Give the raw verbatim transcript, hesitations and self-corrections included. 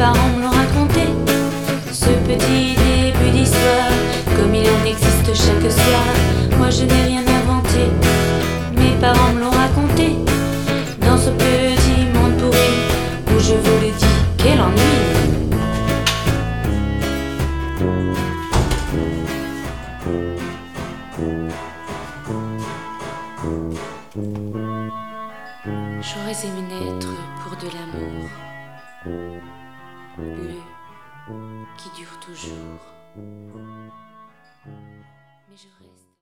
parents me l'ont raconté, ce petit début d'histoire, comme il en existe chaque soir. Moi je n'ai rien inventé, mes parents me l'ont raconté, dans ce petit monde pourri, où je vous le dis, quel ennui. J'aurais aimé naître pour de l'amour, le qui dure toujours.